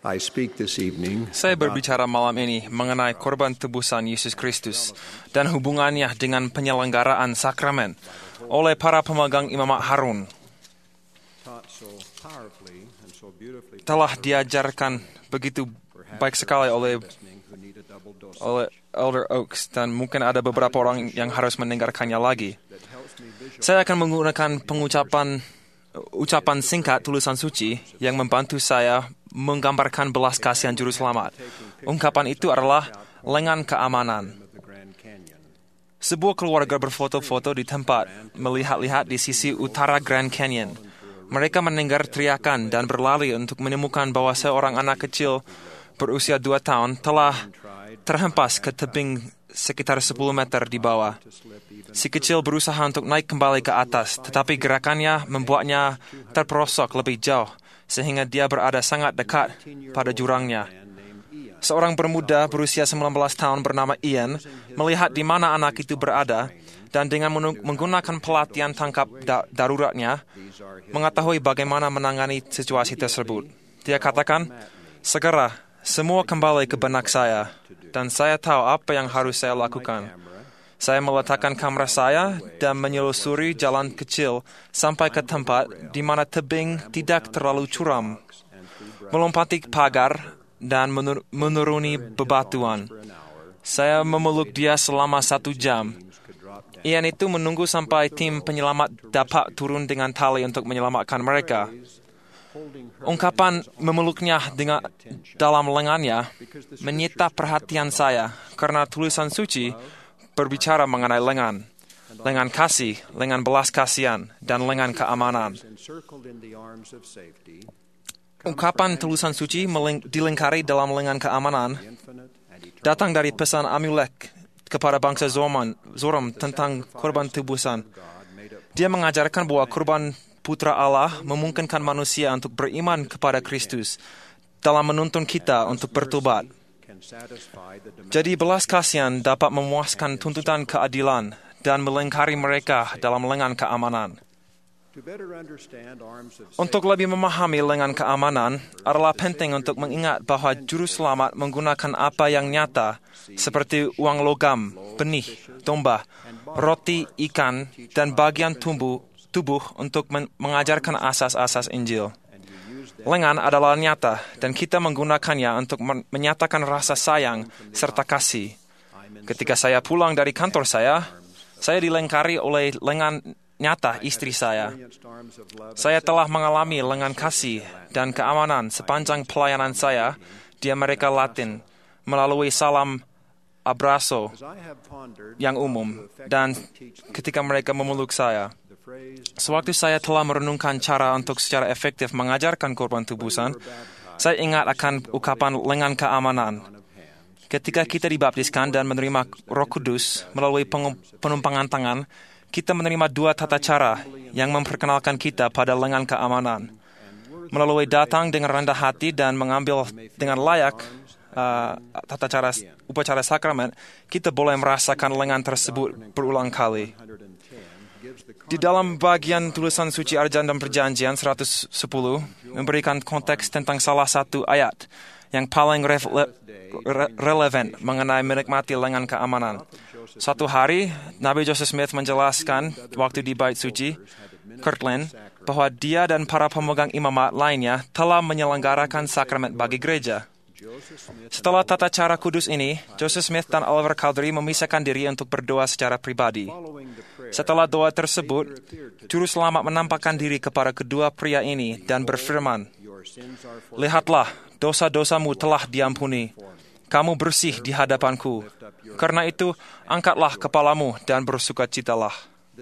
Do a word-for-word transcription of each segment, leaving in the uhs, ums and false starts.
I speak this evening Saya berbicara malam ini mengenai korban tebusan Yesus Kristus dan hubungannya dengan penyelenggaraan sakramen oleh para pemegang imamat Harun. Telah diajarkan begitu baik sekali oleh oleh Elder Oaks, dan mungkin ada beberapa orang yang harus mendengarkannya lagi. Saya akan menggunakan pengucapan ucapan singkat tulisan suci yang membantu saya menggambarkan belas kasihan Juru Selamat. Ungkapan itu adalah lengan keamanan. Sebuah keluarga berfoto-foto di tempat melihat-lihat di sisi utara Grand Canyon. Mereka mendengar teriakan dan berlari untuk menemukan bahwa seorang anak kecil berusia dua tahun telah terhempas ke tebing sekitar sepuluh meter di bawah. Si kecil berusaha untuk naik kembali ke atas, tetapi gerakannya membuatnya terperosok lebih jauh, sehingga dia berada sangat dekat pada jurangnya. Seorang pemuda berusia sembilan belas tahun bernama Ian melihat di mana anak itu berada, dan dengan menggunakan pelatihan tangkap da- daruratnya, mengetahui bagaimana menangani situasi tersebut. Dia katakan, "Segera, semua kembali ke benak saya, dan saya tahu apa yang harus saya lakukan. Saya meletakkan kamera saya dan menyelusuri jalan kecil sampai ke tempat di mana tebing tidak terlalu curam, melompati pagar dan menur- menuruni bebatuan. Saya memeluk dia selama satu jam. Ian itu menunggu sampai tim penyelamat dapat turun dengan tali untuk menyelamatkan mereka. Ungkapan memeluknya dengan dalam lengannya menyita perhatian saya karena tulisan suci berbicara mengenai lengan, lengan kasih, lengan belas kasihan, dan lengan keamanan. Ungkapan tulisan suci meling- dilingkari dalam lengan keamanan datang dari pesan Amulek kepada bangsa Zoram, Zoram tentang korban tebusan. Dia mengajarkan bahwa korban Putra Allah memungkinkan manusia untuk beriman kepada Kristus dalam menuntun kita untuk bertobat. Jadi belas kasihan dapat memuaskan tuntutan keadilan dan melingkari mereka dalam lengan keamanan. Untuk lebih memahami lengan keamanan adalah penting untuk mengingat bahwa Juru Selamat menggunakan apa yang nyata seperti uang logam, benih, domba, roti, ikan, dan bagian tubuh, tubuh untuk men- mengajarkan asas-asas Injil. Lengan adalah nyata, dan kita menggunakannya untuk men- menyatakan rasa sayang serta kasih. Ketika saya pulang dari kantor saya, saya dilingkari oleh lengan nyata istri saya. Saya telah mengalami lengan kasih dan keamanan sepanjang pelayanan saya di Amerika Latin melalui salam abrazo yang umum dan ketika mereka memeluk saya. Sewaktu saya telah merenungkan cara untuk secara efektif mengajarkan korban tebusan, saya ingat akan ucapan lengan keamanan. Ketika kita dibaptiskan dan menerima Roh Kudus melalui penumpangan tangan, kita menerima dua tata cara yang memperkenalkan kita pada lengan keamanan. Melalui datang dengan rendah hati dan mengambil dengan layak uh, tata cara upacara sakramen, kita boleh merasakan lengan tersebut berulang kali. Di dalam bagian tulisan suci Arjan dan Perjanjian seratus sepuluh memberikan konteks tentang salah satu ayat yang paling rele- re- relevan mengenai menikmati lengan keamanan. Satu hari, Nabi Joseph Smith menjelaskan waktu di Bait Suci, Kirtland, bahwa dia dan para pemegang imamat lainnya telah menyelenggarakan sakramen bagi gereja. Setelah tata cara kudus ini, Joseph Smith dan Oliver Cowdery memisahkan diri untuk berdoa secara pribadi. Setelah doa tersebut, Juru Selamat menampakkan diri kepada kedua pria ini dan berfirman, "Lihatlah, dosa-dosamu telah diampuni. Kamu bersih di hadapanku. Karena itu, angkatlah kepalamu dan bersukacitalah."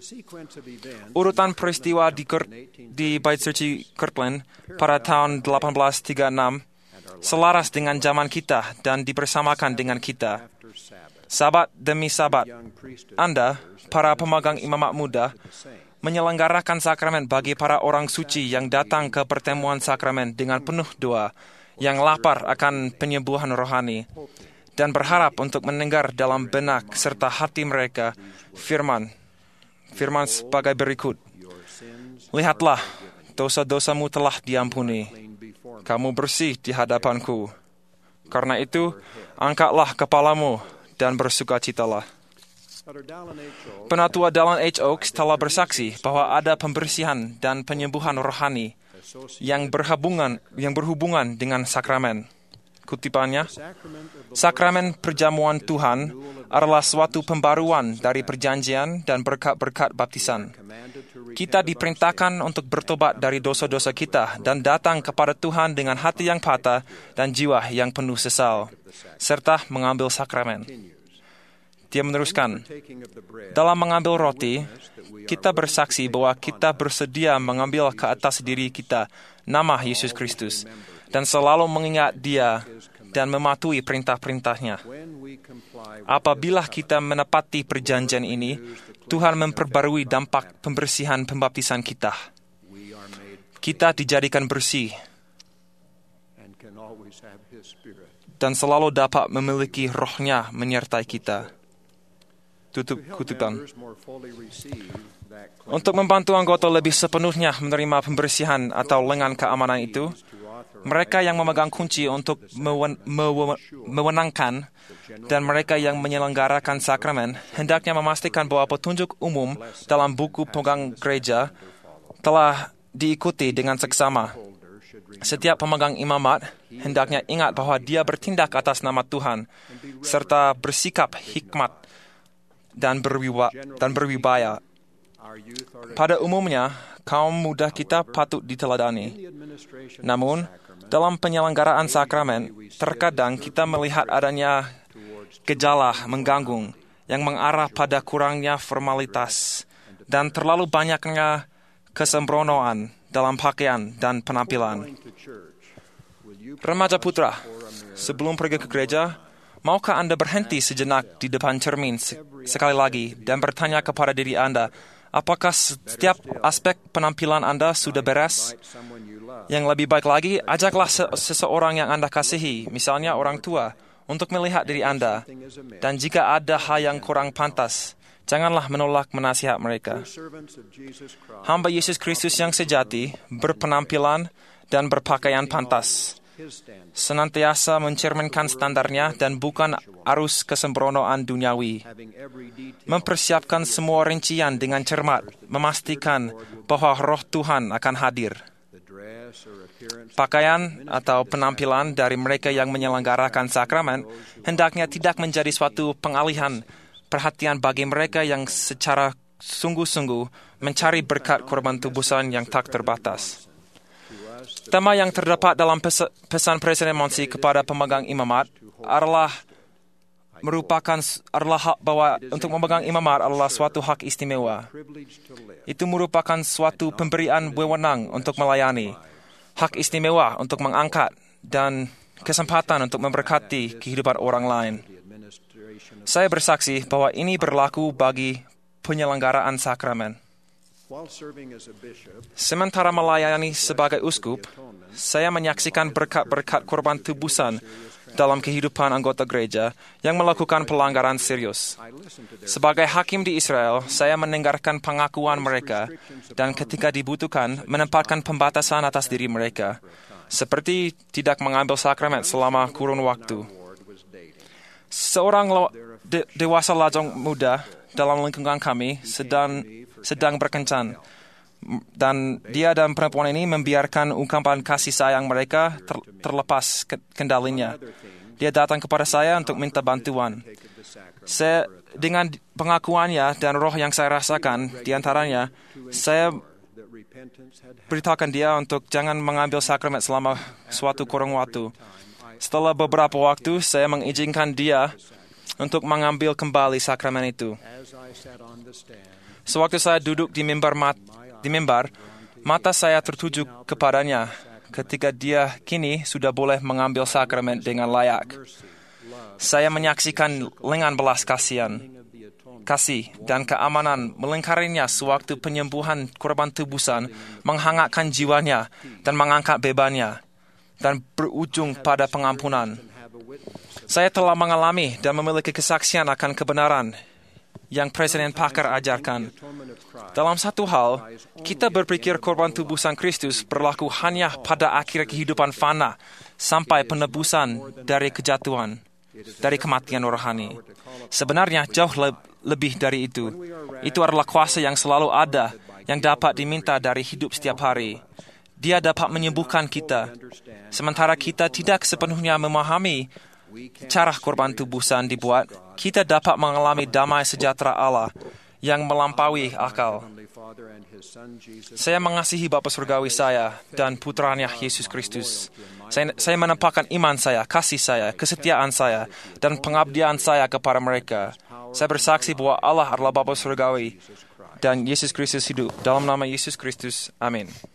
Urutan peristiwa di, Kurt, di Bait Suci Kirtland pada tahun delapan belas tiga puluh enam selaras dengan zaman kita dan dibersamakan dengan kita. Sabat demi sabat, Anda, para pemegang imamat muda, menyelenggarakan sakramen bagi para orang suci yang datang ke pertemuan sakramen dengan penuh doa, yang lapar akan penyembuhan rohani, dan berharap untuk mendengar dalam benak serta hati mereka firman, firman sebagai berikut, "Lihatlah, dosa-dosamu telah diampuni." kamu bersih di hadapanku. Karena itu, angkatlah kepalamu dan bersukacitalah. Penatua Dallin H. Oaks telah bersaksi bahwa ada pembersihan dan penyembuhan rohani yang berhubungan yang berhubungan dengan sakramen. Kutipannya, sakramen perjamuan Tuhan adalah suatu pembaruan dari perjanjian dan berkat-berkat baptisan. Kita diperintahkan untuk bertobat dari dosa-dosa kita dan datang kepada Tuhan dengan hati yang patah dan jiwa yang penuh sesal, serta mengambil sakramen. Dia meneruskan, dalam mengambil roti, kita bersaksi bahwa kita bersedia mengambil ke atas diri kita nama Yesus Kristus dan selalu mengingat Dia dan mematuhi perintah-perintahnya. Apabila kita menepati perjanjian ini, Tuhan memperbarui dampak pembersihan pembaptisan kita. Kita dijadikan bersih dan selalu dapat memiliki rohnya menyertai kita. Tutup kutipan. Untuk membantu anggota lebih sepenuhnya menerima pembersihan atau lengan keamanan itu, mereka yang memegang kunci untuk mewen, mewen, mewenangkan dan mereka yang menyelenggarakan sakramen hendaknya memastikan bahwa petunjuk umum dalam buku pegang gereja telah diikuti dengan seksama. Setiap pemegang imamat hendaknya ingat bahwa dia bertindak atas nama Tuhan serta bersikap hikmat dan berwiba, dan berwibaya. Pada umumnya, kaum muda kita patut diteladani. Namun, dalam penyelenggaraan sakramen, terkadang kita melihat adanya gejala mengganggu yang mengarah pada kurangnya formalitas dan terlalu banyaknya kesembronoan dalam pakaian dan penampilan. Remaja putra, sebelum pergi ke gereja, maukah Anda berhenti sejenak di depan cermin sekali lagi dan bertanya kepada diri Anda, apakah setiap aspek penampilan Anda sudah beres? Yang lebih baik lagi, ajaklah seseorang yang Anda kasihi, misalnya orang tua, untuk melihat diri Anda. Dan jika ada hal yang kurang pantas, janganlah menolak menasihat mereka. Hamba Yesus Kristus yang sejati, berpenampilan dan berpakaian pantas, senantiasa mencerminkan standarnya dan bukan arus kesembronoan duniawi. Mempersiapkan semua rincian dengan cermat, memastikan bahwa roh Tuhan akan hadir. Pakaian atau penampilan dari mereka yang menyelenggarakan sakramen hendaknya tidak menjadi suatu pengalihan perhatian bagi mereka yang secara sungguh-sungguh mencari berkat korban tubusan yang tak terbatas. Tema yang terdapat dalam pes- pesan Presiden Monsi kepada pemegang imamat adalah merupakan adalah hak bahwa untuk memegang imamat adalah suatu hak istimewa. Itu merupakan suatu pemberian wewenang untuk melayani, hak istimewa untuk mengangkat, dan kesempatan untuk memberkati kehidupan orang lain. Saya bersaksi bahwa ini berlaku bagi penyelenggaraan sakramen. Sementara melayani sebagai uskup, saya menyaksikan berkat-berkat korban tebusan dalam kehidupan anggota gereja yang melakukan pelanggaran serius. Sebagai hakim di Israel, saya mendengarkan pengakuan mereka dan ketika dibutuhkan, menempatkan pembatasan atas diri mereka, seperti tidak mengambil sakramen selama kurun waktu. Seorang lo- de- dewasa lajang muda dalam lingkungan kami sedang sedang berkencan, dan dia dan perempuan ini membiarkan ungkapan kasih sayang mereka ter- terlepas ke- kendalinya. Dia datang kepada saya untuk minta bantuan. Saya, dengan pengakuannya dan roh yang saya rasakan di antaranya, saya beritahukan dia untuk jangan mengambil sakramen selama suatu kurang waktu. Setelah beberapa waktu, saya mengizinkan dia untuk mengambil kembali sakramen itu. Sewaktu saya duduk di mimbar, mat, di mimbar, mata saya tertuju kepadanya ketika dia kini sudah boleh mengambil sakramen dengan layak. Saya menyaksikan lengan belas kasihan, kasih dan keamanan melingkarinya sewaktu penyembuhan korban tebusan menghangatkan jiwanya dan mengangkat bebannya dan berujung pada pengampunan. Saya telah mengalami dan memiliki kesaksian akan kebenaran yang Presiden Parker ajarkan. Dalam satu hal, kita berpikir korban tubuh Sang Kristus berlaku hanya pada akhir kehidupan fana sampai penebusan dari kejatuhan, dari kematian rohani. Sebenarnya jauh le- lebih dari itu. Itu adalah kuasa yang selalu ada, yang dapat diminta dari hidup setiap hari. Dia dapat menyembuhkan kita. Sementara kita tidak sepenuhnya memahami cara korban tubusan dibuat, kita dapat mengalami damai sejahtera Allah yang melampaui akal. Saya mengasihi Bapa Surgawi saya dan putranya Yesus Kristus. Saya, saya menempatkan iman saya, kasih saya, kesetiaan saya, dan pengabdian saya kepada mereka. Saya bersaksi bahwa Allah adalah Bapa Surgawi dan Yesus Kristus hidup. Dalam nama Yesus Kristus, amin.